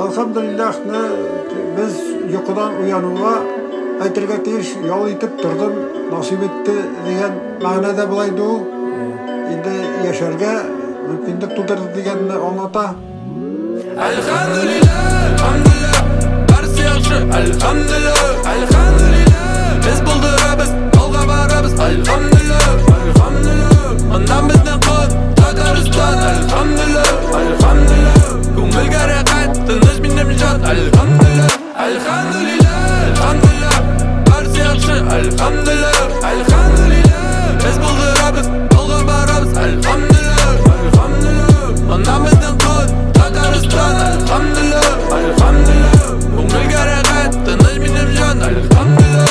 Elhamdülillah biz yukudan uyanığa aytırga tiyиш yol itip turdum, nasip etti degen manada bulaydı o. Indi yaşarga mümkünlük tutardı degenini anlata. Elhamdülillah, elhamdülillah, barsi yaxşı, elhamdülillah, elhamdülillah. Biz buldurabız, yolga barabız, elhamdülillah, elhamdülillah. Ondan bizni qut, Tatariston, elhamdülillah, elhamdülillah. Ko'ngilga raqat, tinch minnem jot, elhamdülillah, elhamdülillah, elhamdülillah. Barsi yaxşı, elhamdülillah, elhamdülillah. Biz buldurabız, yolga barabız, elhamdülillah, elhamdülillah. Ondan bizni qut, Tatariston, elhamdülillah, elhamdülillah. Ko'ngilga raqat, tinch minnem jot, elhamdülillah.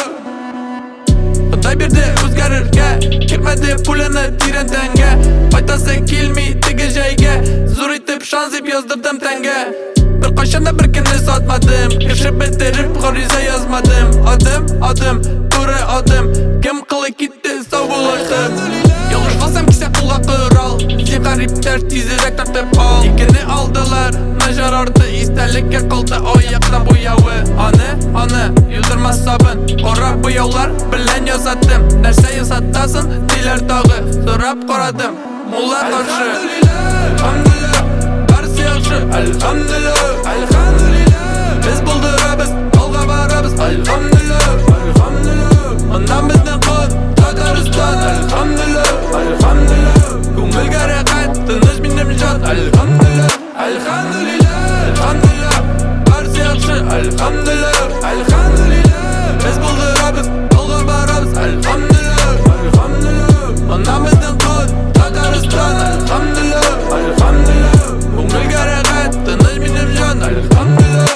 Xudoy berdi o'zgarishga, ketmadi pulini tirantanga. Qaytasi kelmaydi joyga, zo'r etib shon deb yozdirdim tanga. Bir qashanda bir kunni sotmadim, kirishib bitirib g'ariza yozmadim. Odim, to'g'ri odim, kim qilib ketdi savolashdim. Yolg'iz qolsam kisa qulga qurol, sen qariblar tezroq tortib ol. Ikini oldilar, najar ordi, istalikka qoldi oyoqdan bo'yovi. Ona, yuzdirmas sobin, qora bo'yovlar bilan yozatdim. Narsa yozatasin, telar tog'i, so'rab qaradim. Mulla toshi, alhamdulillah, barsi yaxshi, alhamdulillah, alhamdulillah. Biz buldurabız, yolga barabız, alhamdulillah, alhamdulillah. Ondan bizni qut, Tatariston, alhamdulillah, alhamdulillah. Ko'ngilga raqat, tinch minnem jot, alhamdulillah, alhamdulillah, alhamdulillah. Barsi yaxshi, alhamdulillah, alhamdulillah. Biz buldurabız, yolga barabız, alhamdulillah, alhamdulillah. Ondan bizni qut, Tatariston, alhamdulillah, alhamdulillah. Ko'ngilga raqat, tinch minnem jot, alhamdulillah.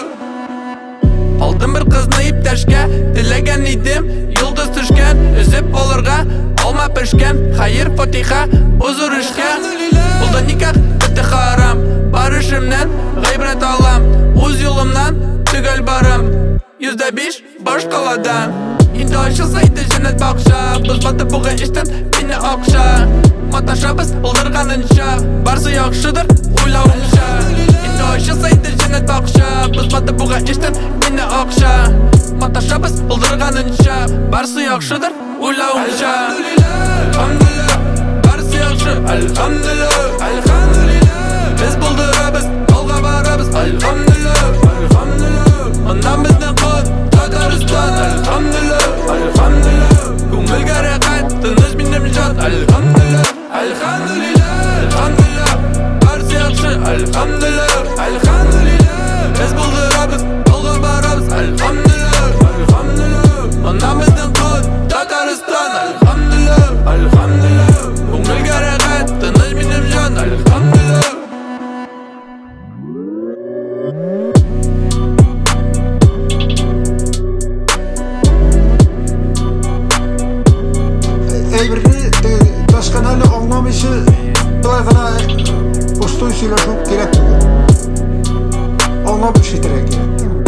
Oldim bir qizni iptashga, tilagan edim, yulduz tushgan, uzib olirga, olma pishgan, xayr fotiha, uzurishga. Bo'ldi nikah, bitti haram, barishimdan g'aybrat olam, o'z yo'limdan tugal borim. 105 boshqalardan endi oshsaydi jannat bog'cha, biz botib bo'lgan ishdan meni oqsha. Matashabız o'ldirganincha, barsi yaxshidir o'ylovimcha. Endi oshsaydi jannat bog'cha, biz botib bo'lgan ishdan meni oqsha. Matashabız o'ldirganincha, barsi yaxshidir o'ylovimcha. Alhamdulillah, barsi yaxshi, alhamdulillah, alhamdulillah. Biz buldurabız, yolga barabız, alhamdulillah, alhamdulillah. Ondan bizni qut, Tatariston, alhamdulillah, alhamdulillah. Ko'ngilga raqat, tinch minnem jot, alhamdulillah, alhamdulillah, alhamdulillah. Barsi yaxshi, alhamdulillah, alhamdulillah. Biz buldurabız, yolga barabız, alhamdulillah, alhamdulillah. Ondan bizni qut, Tatariston, alhamdulillah, alhamdulillah. Ko'ngilga raqat, tinch minnem jot, alhamdulillah. Birini taşkanalı anlamışı bilayğına ustoy söyleşip gerek. Anlamış yeterek.